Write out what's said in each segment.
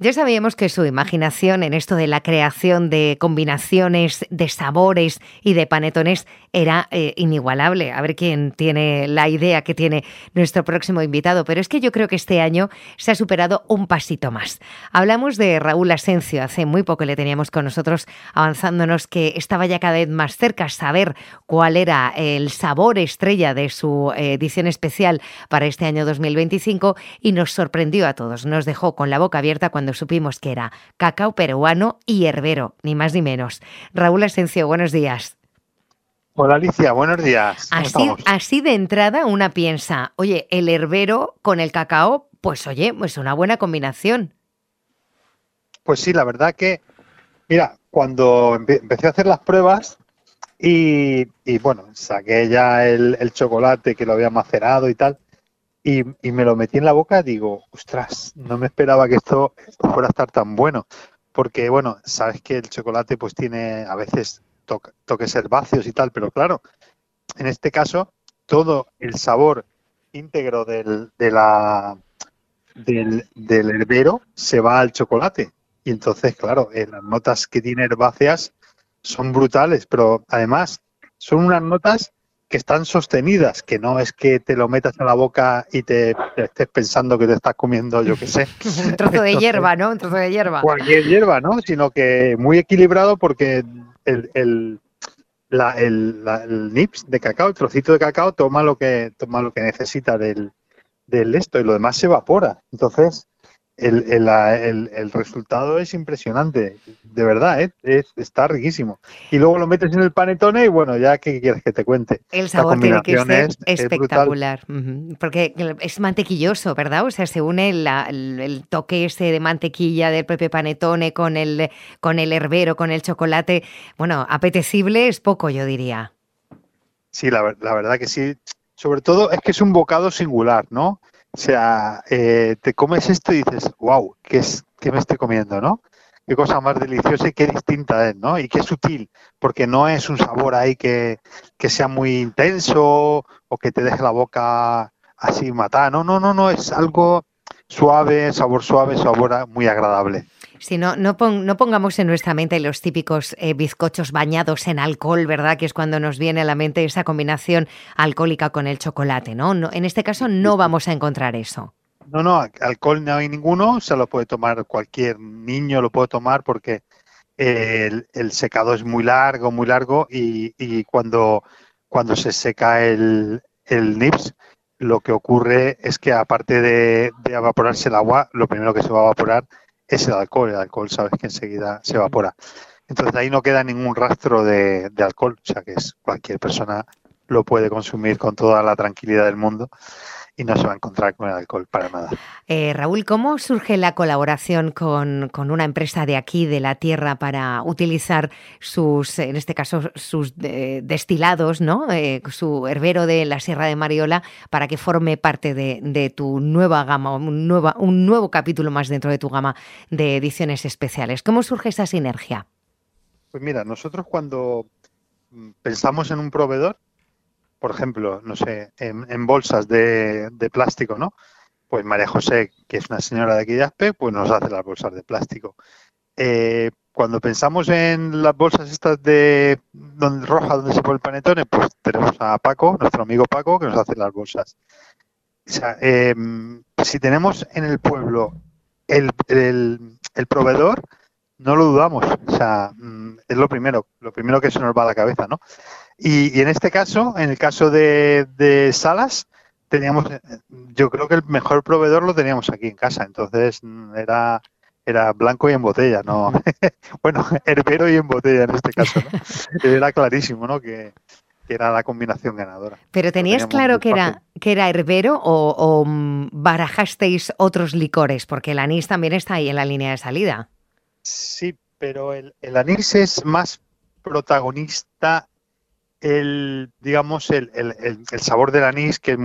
Ya sabíamos que su imaginación en esto de la creación de combinaciones de sabores y de panetones era inigualable. A ver quién tiene la idea que tiene nuestro próximo invitado. Pero es que yo creo que este año se ha superado un pasito más. Hablamos de Raúl Asencio. Hace muy poco le teníamos con nosotros avanzándonos que estaba ya cada vez más cerca saber cuál era el sabor estrella de su edición especial para este año 2025 y nos sorprendió a todos. Nos dejó con la boca abierta cuando supimos que era cacao peruano y herbero, ni más ni menos. Raúl Asencio, buenos días. Hola Alicia, buenos días. ¿Cómo estamos? Así de entrada una piensa, oye, el herbero con el cacao, pues oye, pues una buena combinación. Pues sí, la verdad que, mira, cuando empecé a hacer las pruebas y bueno, saqué ya el chocolate que lo había macerado y tal, y me lo metí en la boca, digo, ostras, no me esperaba que esto fuera a estar tan bueno. Porque, bueno, sabes que el chocolate pues tiene a veces toques herbáceos y tal, pero claro, en este caso, todo el sabor íntegro del herbero se va al chocolate. Y entonces, claro, las notas que tiene herbáceas son brutales, pero además son unas notas que están sostenidas, que no es que te lo metas en la boca y te estés pensando que te estás comiendo, yo qué sé. Un trozo de hierba, ¿no? Un trozo de hierba. Cualquier hierba, ¿no? Sino que muy equilibrado porque el nips de cacao, el trocito de cacao, toma lo que necesita del esto y lo demás se evapora. Entonces, el resultado es impresionante, de verdad, ¿eh? Está riquísimo. Y luego lo metes en el panetone y bueno, ya qué quieres que te cuente. El La sabor tiene que combinación ser es brutal. espectacular, porque es mantequilloso, ¿verdad? O sea, se une el toque ese de mantequilla del propio panetone con el herbero, con el chocolate. Bueno, apetecible es poco, yo diría. Sí, la verdad que sí. Sobre todo es que es un bocado singular, ¿no? O sea, te comes esto y dices, wow, ¿qué me estoy comiendo, no? Qué cosa más deliciosa y qué distinta es, ¿no? Y qué sutil, porque no es un sabor ahí que sea muy intenso o que te deje la boca así matada. No, no, no, no, es algo suave, sabor muy agradable. Si no pongamos en nuestra mente los típicos bizcochos bañados en alcohol, ¿verdad? Que es cuando nos viene a la mente esa combinación alcohólica con el chocolate, ¿no? En este caso no vamos a encontrar eso. No, no, alcohol no hay ninguno, se lo puede tomar cualquier niño, lo puede tomar porque el secado es muy largo y cuando se seca el nips, lo que ocurre es que aparte de evaporarse el agua, lo primero que se va a evaporar es el alcohol sabes que enseguida se evapora. Entonces ahí no queda ningún rastro de alcohol, o sea que cualquier persona lo puede consumir con toda la tranquilidad del mundo y no se va a encontrar con el alcohol para nada. Raúl, ¿cómo surge la colaboración con una empresa de aquí, de la tierra, para utilizar en este caso, sus destilados, ¿no? Su herbero de la Sierra de Mariola, para que forme parte de tu nueva gama, un nuevo capítulo más dentro de tu gama de ediciones especiales? ¿Cómo surge esa sinergia? Pues mira, nosotros cuando pensamos en un proveedor, por ejemplo, no sé, en bolsas de plástico, ¿no? Pues María José, que es una señora de aquí de Aspe, pues nos hace las bolsas de plástico. Cuando pensamos en las bolsas estas rojas donde se pone el panetone, pues tenemos a Paco, nuestro amigo Paco, que nos hace las bolsas. O sea, si tenemos en el pueblo el proveedor, no lo dudamos. O sea, es lo primero que se nos va a la cabeza, ¿no? Y en este caso, en el caso de Salas, teníamos, yo creo que el mejor proveedor lo teníamos aquí en casa, entonces era blanco y en botella, ¿no? Bueno, herbero y en botella en este caso, ¿no? Era clarísimo, ¿no? Que era la combinación ganadora. ¿Pero Lo tenías teníamos claro muy fácil. que era herbero o barajasteis otros licores? Porque el anís también está ahí en la línea de salida. Sí, pero el anís es más protagonista digamos, el sabor del anís, que es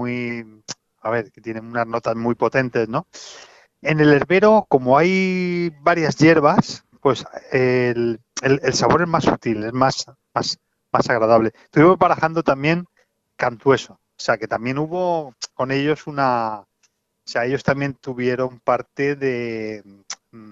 a ver, que tiene unas notas muy potentes, ¿no? En el herbero, como hay varias hierbas, pues el sabor es más sutil, es más agradable. Estuvimos barajando también cantueso, o sea, que también hubo con ellos o sea, ellos también tuvieron parte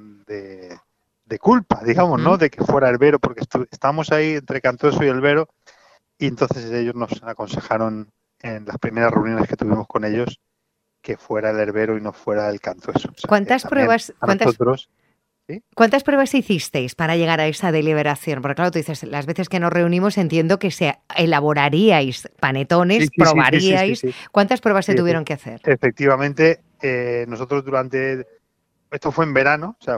de culpa, digamos, ¿no? De que fuera herbero, porque estábamos ahí entre Cantueso y herbero, y entonces ellos nos aconsejaron en las primeras reuniones que tuvimos con ellos que fuera el herbero y no fuera el Cantueso. O sea, que ¿Cuántas también pruebas, a nosotros, ¿sí? cuántas pruebas hicisteis para llegar a esa deliberación? Porque claro, tú dices, las veces que nos reunimos entiendo que se elaboraríais panetones, probaríais. Sí. ¿Cuántas pruebas se Sí, tuvieron que hacer? efectivamente, nosotros esto fue en verano, o sea,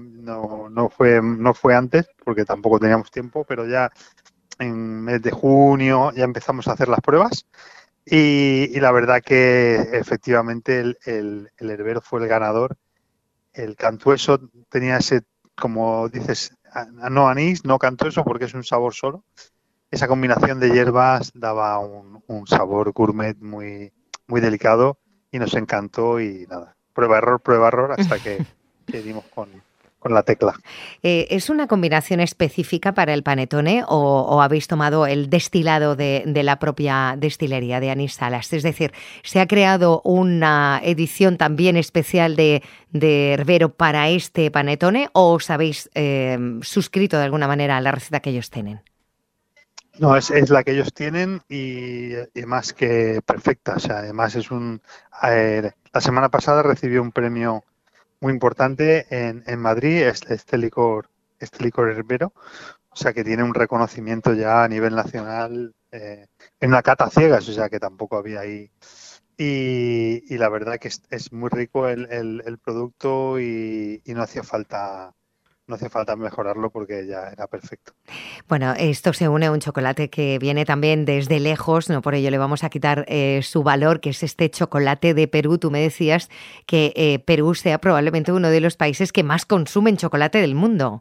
no fue antes, porque tampoco teníamos tiempo, pero ya en mes de junio ya empezamos a hacer las pruebas y la verdad que efectivamente el herbero fue el ganador. El cantueso tenía ese, como dices, no anís, no cantueso porque es un sabor solo. Esa combinación de hierbas daba un sabor gourmet muy delicado y nos encantó y nada, prueba error hasta que dimos con la tecla. ¿Es una combinación específica para el panetone o habéis tomado el destilado de la propia destilería de Anís Salas? Es decir, ¿se ha creado una edición también especial de herbero para este panetone o os habéis suscrito de alguna manera a la receta que ellos tienen? No, es la que ellos tienen y más que perfecta. O sea, además la semana pasada recibió un premio muy importante en Madrid, este licor herbero. O sea, que tiene un reconocimiento ya a nivel nacional en una cata ciegas, o sea, que tampoco había ahí. Y la verdad que es muy rico el producto y no hacía falta mejorarlo porque ya era perfecto. Bueno, esto se une a un chocolate que viene también desde lejos, no por ello le vamos a quitar su valor, que es este chocolate de Perú. Tú me decías que Perú sea probablemente uno de los países que más consumen chocolate del mundo.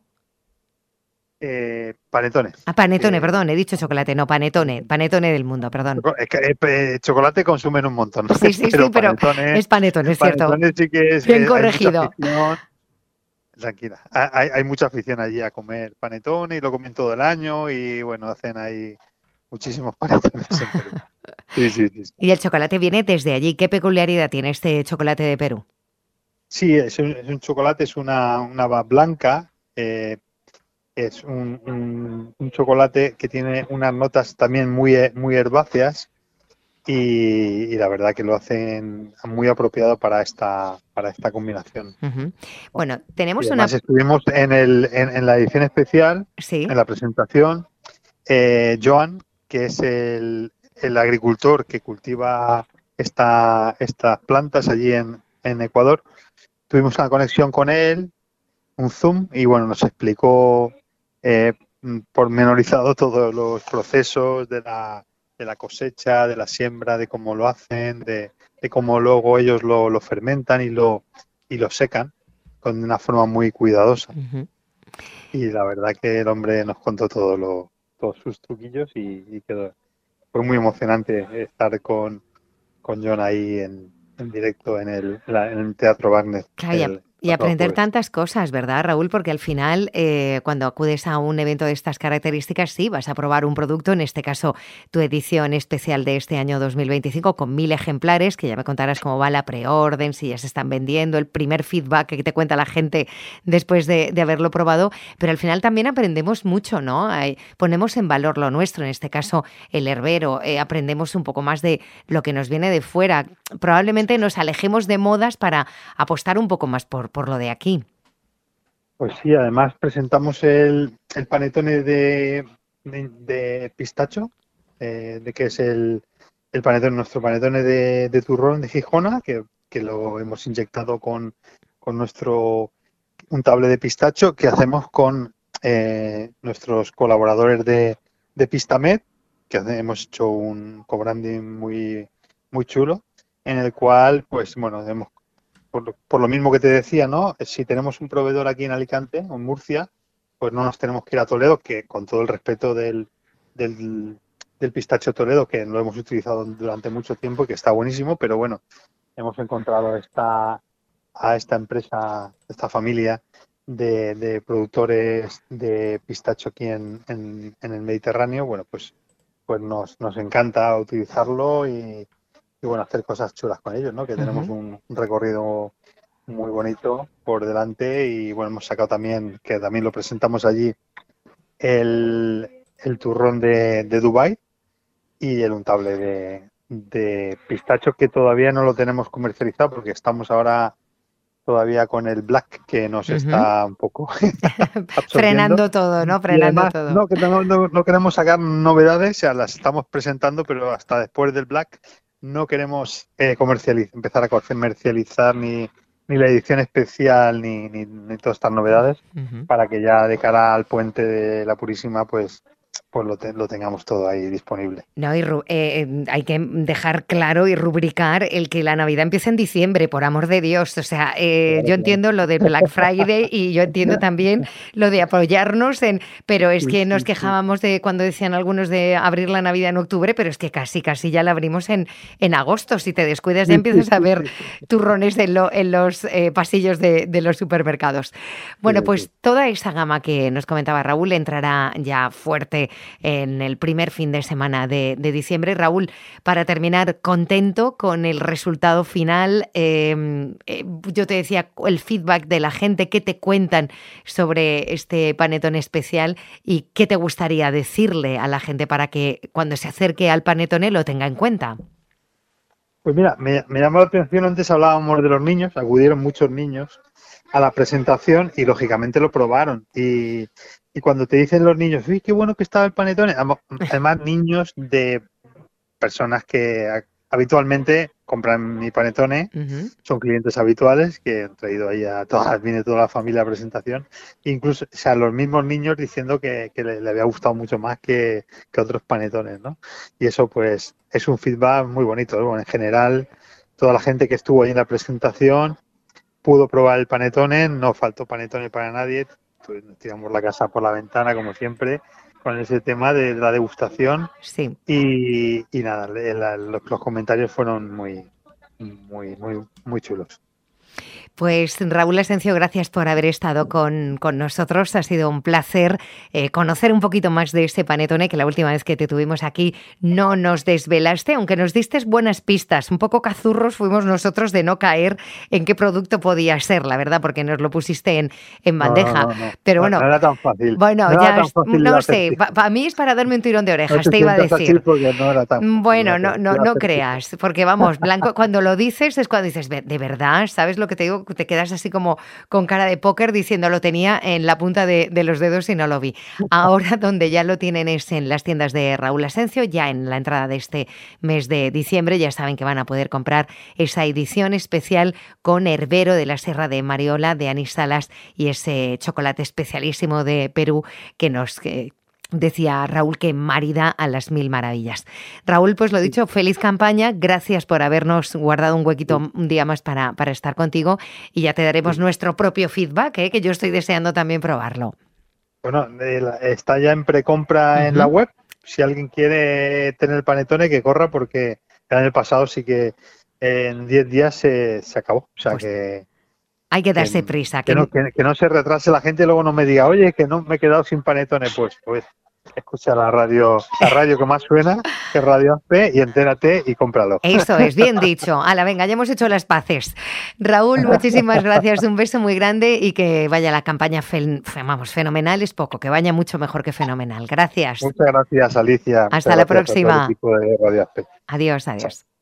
Panetone. Ah, panetone, perdón, he dicho chocolate, no, panetone del mundo, perdón. Es que, chocolate consumen un montón, Sí, pero es panetone, es cierto. panetone sí que Bien hay mucha corregido. afición. Tranquila, hay mucha afición allí a comer panetone y lo comen todo el año y bueno, hacen ahí muchísimos panetones en Perú. Sí. Y el chocolate viene desde allí. ¿Qué peculiaridad tiene este chocolate de Perú? Sí, es un chocolate, es una haba blanca, es un chocolate que tiene unas notas también muy herbáceas y la verdad que lo hacen muy apropiado para esta combinación. Bueno, Y tenemos una... además estuvimos en la edición especial, Sí. en la presentación, Joan, que es el agricultor que cultiva estas plantas allí en Ecuador. Tuvimos una conexión con él, un Zoom, y bueno, nos explicó pormenorizado todos los procesos de la cosecha, de la siembra, de cómo lo hacen, de cómo luego ellos lo fermentan y lo secan con una forma muy cuidadosa. Y la verdad que el hombre nos contó todos sus truquillos y fue muy emocionante estar con John ahí en directo en el Teatro Wagner. Claro, y aprender tantas cosas, ¿verdad, Raúl? Porque al final, cuando acudes a un evento de estas características, sí, vas a probar un producto, en este caso tu edición especial de este año 2025, con 1000 ejemplares, que ya me contarás cómo va la preorden, si ya se están vendiendo, el primer feedback que te cuenta la gente después de haberlo probado, pero al final también aprendemos mucho, ¿no? Ponemos en valor lo nuestro, en este caso el herbero, aprendemos un poco más de lo que nos viene de fuera. Probablemente nos alejemos de modas para apostar un poco más por lo de aquí. Pues sí, además presentamos el panetone de pistacho, de que es nuestro panetone de turrón de Gijona, que lo hemos inyectado con nuestro untable de pistacho, que hacemos con nuestros colaboradores de Pistamed, que hemos hecho un co-branding muy chulo, en el cual, pues bueno, por lo mismo que te decía, ¿no? Si tenemos un proveedor aquí en Alicante o en Murcia, pues no nos tenemos que ir a Toledo, que con todo el respeto del pistacho Toledo, que lo hemos utilizado durante mucho tiempo y que está buenísimo, pero bueno, hemos encontrado a esta empresa, esta familia de productores de pistacho aquí en el Mediterráneo. Bueno, pues nos encanta utilizarlo y bueno, hacer cosas chulas con ellos, ¿no? Que tenemos un recorrido muy bonito por delante y bueno, hemos sacado también, que también lo presentamos allí, el turrón de Dubái y el untable de pistacho que todavía no lo tenemos comercializado porque estamos ahora todavía con el black que nos Ujú. está un poco absorbiendo. Frenando todo, ¿no? Y Frenando además, todo. no queremos sacar novedades, o sea, las estamos presentando, pero hasta después del Black no queremos empezar a comercializar ni la edición especial ni todas estas novedades, Ujú. para que ya de cara al puente de la Purísima, pues lo tengamos todo ahí disponible. No, hay que dejar claro y rubricar el que la Navidad empieza en diciembre, por amor de Dios. O sea, Claro, yo claro. entiendo lo del Black Friday y yo entiendo también lo de apoyarnos en... Pero es Sí, que nos sí, sí. quejábamos de cuando decían algunos de abrir la Navidad en octubre, pero es que casi ya la abrimos en agosto. Si te descuidas ya Sí, sí, empiezas a sí, ver sí, turrones en los pasillos de los supermercados. sí, Bueno, sí. pues toda esa gama que nos comentaba Raúl entrará ya fuerte en el primer fin de semana de diciembre. Raúl, para terminar, contento con el resultado final. Yo te decía el feedback de la gente, qué te cuentan sobre este panetón especial y qué te gustaría decirle a la gente para que cuando se acerque al panetone lo tenga en cuenta. Pues mira, me llamó la atención, antes hablábamos de los niños, acudieron muchos niños a la presentación y lógicamente lo probaron. Y cuando te dicen los niños, uy, qué bueno que estaba el panetone, además niños de personas que habitualmente compran mi panetone, Uh-huh. son clientes habituales que han traído ahí viene toda la familia a la presentación, incluso, o sea, los mismos niños diciendo que le había gustado mucho más que otros panetones, ¿no? Y eso pues es un feedback muy bonito, ¿no? Bueno, en general, toda la gente que estuvo ahí en la presentación pudo probar el panetone, no faltó panetone para nadie, pues nos tiramos la casa por la ventana como siempre con ese tema de la degustación Sí. y nada, los comentarios fueron muy chulos. Pues Raúl Asencio, gracias por haber estado con nosotros. Ha sido un placer conocer un poquito más de este panetone que la última vez que te tuvimos aquí no nos desvelaste, aunque nos diste buenas pistas. Un poco cazurros fuimos nosotros de no caer en qué producto podía ser, la verdad, porque nos lo pusiste en bandeja. Pero No bueno, era tan fácil. bueno, No era ya tan fácil de no sé, acertar. para mí es para darme un tirón de No orejas, te te iba a sientas así decir. porque no era tan fácil Bueno, no acertar. creas, porque vamos, blanco, cuando lo dices es cuando dices, de verdad, ¿sabes lo que te digo? Te quedas así como con cara de póker diciendo lo tenía en la punta de los dedos y no lo vi. Ahora donde ya lo tienen es en las tiendas de Raúl Asencio, ya en la entrada de este mes de diciembre, ya saben que van a poder comprar esa edición especial con Herbero de la Sierra de Mariola, de Anís Salas y ese chocolate especialísimo de Perú que nos... decía Raúl que marida a las mil maravillas. Raúl, pues lo dicho, feliz campaña, gracias por habernos guardado un huequito un día más para estar contigo y ya te daremos nuestro propio feedback, que yo estoy deseando también probarlo. Bueno, está ya en precompra en la Uh-huh. web. Si alguien quiere tener el panetone, que corra porque el año pasado sí que en 10 días se acabó. O sea Pues hay que que, darse prisa. que no se retrase la gente y luego no me diga, oye, que no me he quedado sin panetone. Pues escucha la radio que más suena, que es Radio AP, y entérate y cómpralo. Eso es, bien dicho. Hala, venga, ya hemos hecho las paces. Raúl, muchísimas gracias, un beso muy grande y que vaya la campaña, fenomenal es poco, que vaya mucho mejor que fenomenal. Gracias. Muchas gracias, Alicia. Muchas Hasta la gracias a todo el próxima. equipo de Radio AP. Adiós, Chao. adiós.